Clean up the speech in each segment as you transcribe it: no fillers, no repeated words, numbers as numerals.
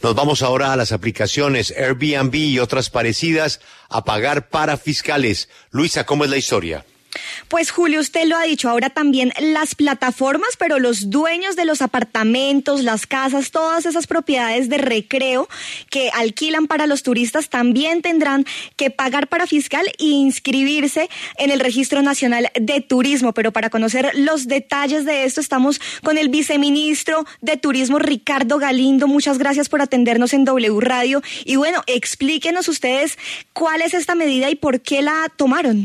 Nos vamos ahora a las aplicaciones Airbnb y otras parecidas a pagar para fiscales. Luisa, ¿cómo es la historia? Pues Julio, usted lo ha dicho, ahora también las plataformas, pero los dueños de los apartamentos, las casas, todas esas propiedades de recreo que alquilan para los turistas también tendrán que pagar para fiscal e inscribirse en el Registro Nacional de Turismo. Pero para conocer los detalles de esto estamos con el viceministro de Turismo, Ricardo Galindo. Muchas gracias por atendernos en W Radio. Y bueno, explíquenos ustedes cuál es esta medida y por qué la tomaron.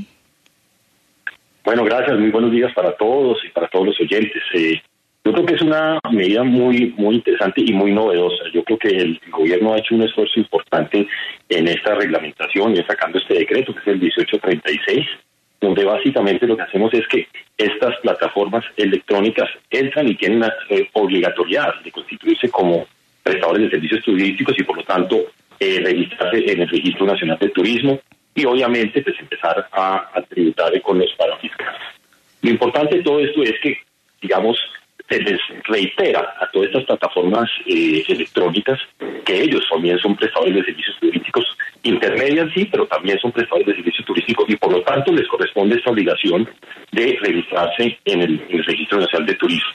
Bueno, gracias, muy buenos días para todos y para todos los oyentes. Yo creo que es una medida muy interesante y muy novedosa. Yo creo que el gobierno ha hecho un esfuerzo importante en esta reglamentación y sacando este decreto, que es el 1836, donde básicamente lo que hacemos es que estas plataformas electrónicas entran y tienen la obligatoriedad de constituirse como prestadores de servicios turísticos y por lo tanto registrarse en el Registro Nacional de Turismo. Y obviamente pues empezar a tributar con los parafiscales. Lo importante de todo esto es que, digamos, se les reitera a todas estas plataformas electrónicas que ellos también son prestadores de servicios turísticos, intermedian sí, pero también son prestadores de servicios turísticos y por lo tanto les corresponde esta obligación de registrarse en el Registro Nacional de Turismo.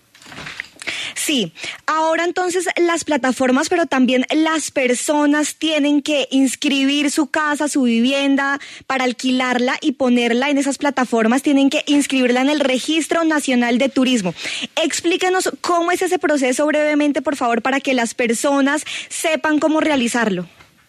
Sí, ahora entonces las plataformas, pero también las personas tienen que inscribir su casa, su vivienda para alquilarla y ponerla en esas plataformas, tienen que inscribirla en el Registro Nacional de Turismo. Explíquenos cómo es ese proceso brevemente, por favor, para que las personas sepan cómo realizarlo.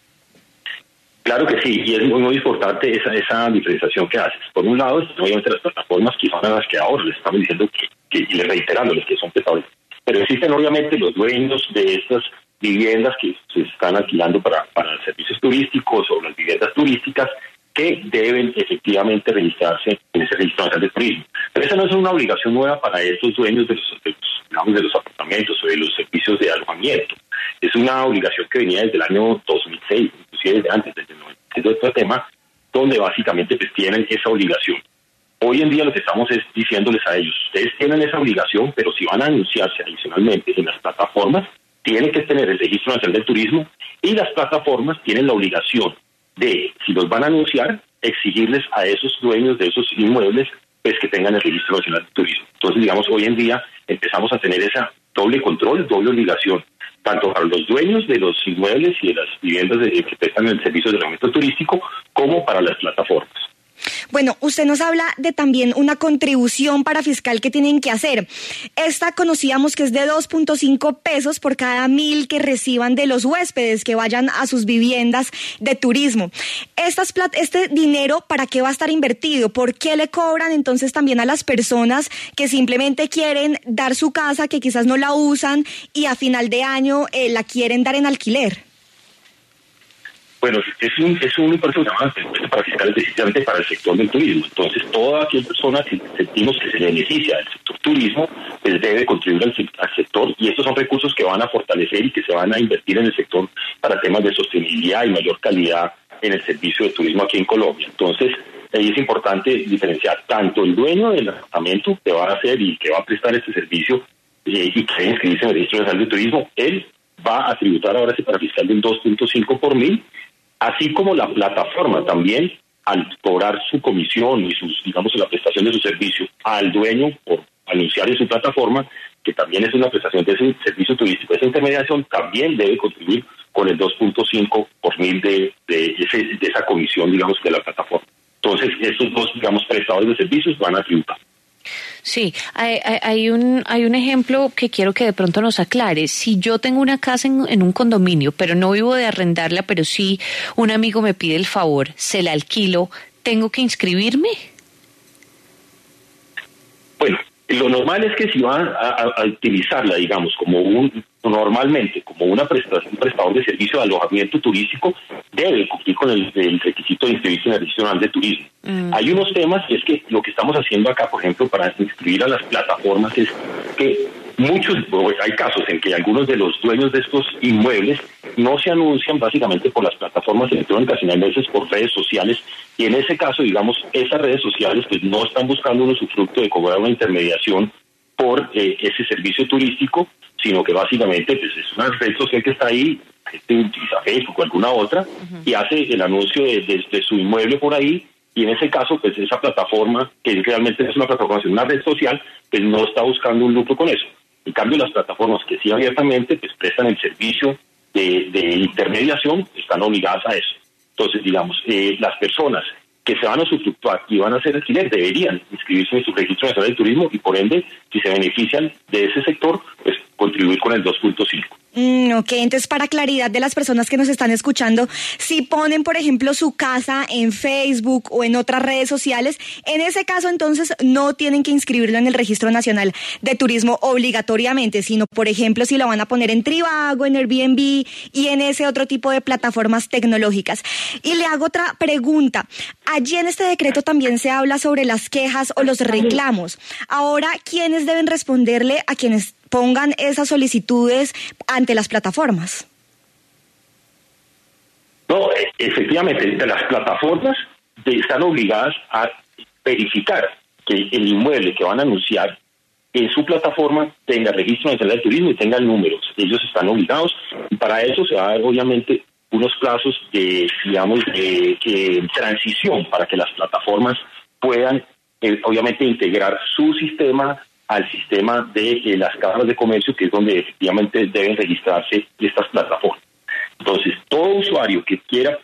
Claro que sí, y es muy importante esa diferenciación que haces. Por un lado, obviamente las plataformas que son las que ahora les estamos diciendo y les reiterándoles que son prestadores. Pero existen obviamente los dueños de estas viviendas que se están alquilando para servicios turísticos o las viviendas turísticas que deben efectivamente registrarse en ese Registro Nacional de Turismo. Pero esa no es una obligación nueva para estos dueños de los apartamentos o de los servicios de alojamiento. Es una obligación que venía desde el año 2006, inclusive desde antes, desde el 96, de otro tema, donde básicamente pues tienen esa obligación. Hoy en día lo que estamos es diciéndoles a ellos, ustedes tienen esa obligación, pero si van a anunciarse adicionalmente en las plataformas, tienen que tener el Registro Nacional de Turismo y las plataformas tienen la obligación de, si los van a anunciar, exigirles a esos dueños de esos inmuebles pues que tengan el Registro Nacional de Turismo. Entonces, digamos, hoy en día empezamos a tener esa doble control, doble obligación, tanto para los dueños de los inmuebles y de las viviendas que prestan el servicio de alojamiento turístico, como para las plataformas. Bueno, usted nos habla de también una contribución para fiscal que tienen que hacer. Esta conocíamos que es de 2.5 pesos por cada 1,000 que reciban de los huéspedes que vayan a sus viviendas de turismo. Este dinero, ¿para qué va a estar invertido? ¿Por qué le cobran entonces también a las personas que simplemente quieren dar su casa, que quizás no la usan y a final de año la quieren dar en alquiler? Bueno, es un programa para fiscales precisamente para el sector del turismo. Entonces, toda aquella persona que sentimos que se beneficia del sector turismo, pues debe contribuir al sector y estos son recursos que van a fortalecer y que se van a invertir en el sector para temas de sostenibilidad y mayor calidad en el servicio de turismo aquí en Colombia. Entonces, ahí es importante diferenciar tanto el dueño del apartamento que va a hacer y que va a prestar este servicio y que debe inscribirse en el Registro Nacional de Turismo, él va a tributar ahora ese parafiscal del 2.5 por 1,000, así como la plataforma también, al cobrar su comisión y la prestación de su servicio al dueño por anunciar en su plataforma, que también es una prestación de ese servicio turístico, esa intermediación también debe contribuir con el 2.5 por 1,000 de esa comisión, digamos, de la plataforma. Entonces, estos dos, prestadores de servicios van a tributar. Sí, hay un ejemplo que quiero que de pronto nos aclare. Si yo tengo una casa en un condominio, pero no vivo de arrendarla, pero sí un amigo me pide el favor, se la alquilo, ¿tengo que inscribirme? Bueno, lo normal es que si van a utilizarla, digamos, normalmente como un prestador de servicio de alojamiento turístico, debe cumplir con el requisito de inscribirse en el Registro Nacional de Turismo. Hay unos temas, y es que lo que estamos haciendo acá, por ejemplo, para inscribir a las plataformas, es que hay casos en que algunos de los dueños de estos inmuebles no se anuncian básicamente por las plataformas electrónicas, sino a veces por redes sociales, y en ese caso, digamos, esas redes sociales pues no están buscando un usufructo de cobrar una intermediación por ese servicio turístico, sino que básicamente pues, es una red social que está ahí, la gente utiliza Facebook o alguna otra, y hace el anuncio de su inmueble por ahí, y en ese caso, pues esa plataforma, que realmente es una plataforma, es una red social, pues no está buscando un lucro con eso. En cambio, las plataformas que sí abiertamente pues prestan el servicio de intermediación, están obligadas a eso. Entonces, digamos, las personas que se van a usufructuar y van a hacer alquiler deberían inscribirse en su registro nacional de turismo y, por ende, si se benefician de ese sector, pues contribuir con el 2.5. Ok, entonces para claridad de las personas que nos están escuchando, si ponen, por ejemplo, su casa en Facebook o en otras redes sociales, en ese caso entonces no tienen que inscribirlo en el Registro Nacional de Turismo obligatoriamente, sino, por ejemplo, si lo van a poner en Trivago, en Airbnb y en ese otro tipo de plataformas tecnológicas. Y le hago otra pregunta. Allí en este decreto también se habla sobre las quejas o los reclamos. Ahora, ¿quiénes deben responderle a quienes pongan esas solicitudes ante las plataformas? No, efectivamente, las plataformas están obligadas a verificar que el inmueble que van a anunciar en su plataforma tenga registro nacional de turismo y tenga números. Ellos están obligados, y para eso se va a dar obviamente unos plazos de transición para que las plataformas puedan obviamente integrar su sistema al sistema de las cámaras de comercio, que es donde efectivamente deben registrarse estas plataformas. Entonces, todo usuario que quiera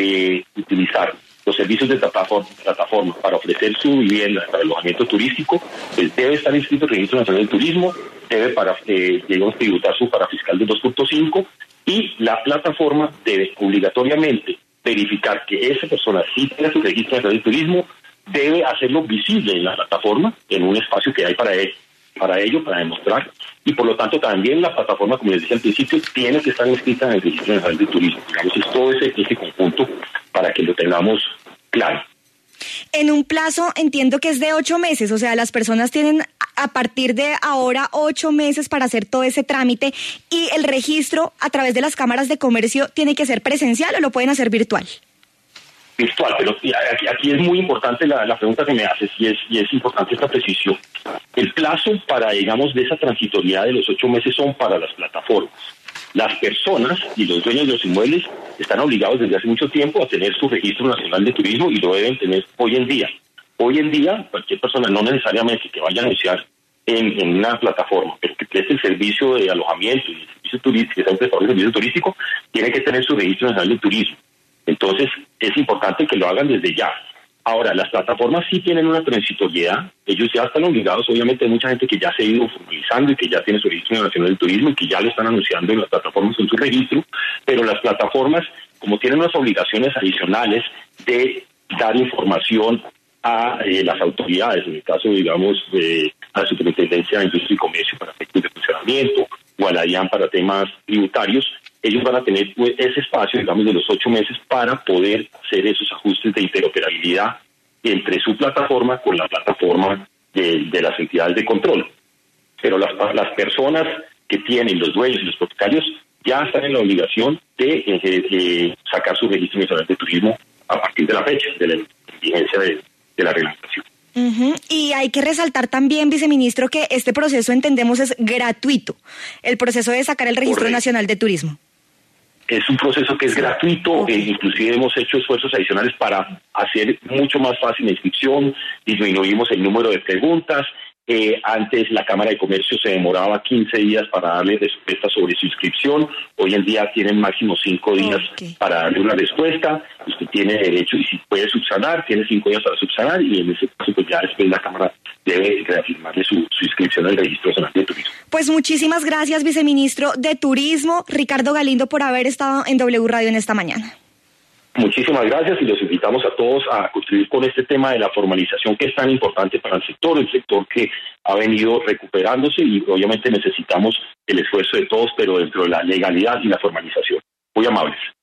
utilizar los servicios de plataforma para ofrecer su vivienda para alojamiento turístico, pues debe estar inscrito en el Registro Nacional del Turismo, debe tributar su parafiscal de 2.5, y la plataforma debe obligatoriamente verificar que esa persona sí tenga su Registro Nacional del Turismo, debe hacerlo visible en la plataforma, en un espacio que hay para ello, para demostrar, y por lo tanto también la plataforma, como les dije al principio, tiene que estar inscrita en el Registro Nacional de Turismo. Digamos, es todo ese conjunto para que lo tengamos claro. En un plazo, entiendo que es de 8 meses, o sea, las personas tienen a partir de ahora 8 meses para hacer todo ese trámite, y el registro a través de las cámaras de comercio tiene que ser presencial o lo pueden hacer virtual. Virtual, pero aquí es muy importante la pregunta que me haces, y es importante esta precisión. El plazo para, digamos, de esa transitoriedad de los 8 meses son para las plataformas. Las personas y los dueños de los inmuebles están obligados desde hace mucho tiempo a tener su Registro Nacional de Turismo, y lo deben tener hoy en día. Hoy en día, cualquier persona, no necesariamente que vaya a anunciar en una plataforma, pero que preste el servicio de alojamiento y el servicio turístico, que sea un prestador de servicio turístico, tiene que tener su Registro Nacional de Turismo. Entonces, es importante que lo hagan desde ya. Ahora, las plataformas sí tienen una transitoriedad. Ellos ya están obligados, obviamente hay mucha gente que ya se ha ido formalizando y que ya tiene su Registro Nacional del Turismo y que ya lo están anunciando en las plataformas en su registro, pero las plataformas, como tienen unas obligaciones adicionales de dar información a las autoridades, en el caso, digamos, de la Superintendencia de Industria y Comercio para efectos de funcionamiento, o a la DIAN para temas tributarios, ellos van a tener ese espacio, digamos, de los 8 meses para poder hacer esos ajustes de interoperabilidad entre su plataforma con la plataforma de las entidades de control. Pero las personas que tienen, los dueños y los propietarios, ya están en la obligación de sacar su Registro Nacional de Turismo a partir de la fecha de la vigencia de la reglamentación. Y hay que resaltar también, viceministro, que este proceso, entendemos, es gratuito, el proceso de sacar el Registro Nacional de Turismo. Es un proceso que es gratuito, inclusive hemos hecho esfuerzos adicionales para hacer mucho más fácil la inscripción, disminuimos el número de preguntas. Antes la Cámara de Comercio se demoraba 15 días para darle respuesta sobre su inscripción, hoy en día tienen máximo 5 días para darle una respuesta. Usted tiene derecho, y si puede subsanar, tiene 5 días para subsanar, y en ese caso pues ya después la Cámara debe reafirmarle su inscripción al Registro Nacional de Turismo. Pues muchísimas gracias, viceministro de Turismo, Ricardo Galindo, por haber estado en W Radio en esta mañana. Muchísimas gracias, y los invitamos a todos a contribuir con este tema de la formalización, que es tan importante para el sector que ha venido recuperándose, y obviamente necesitamos el esfuerzo de todos, pero dentro de la legalidad y la formalización. Muy amables.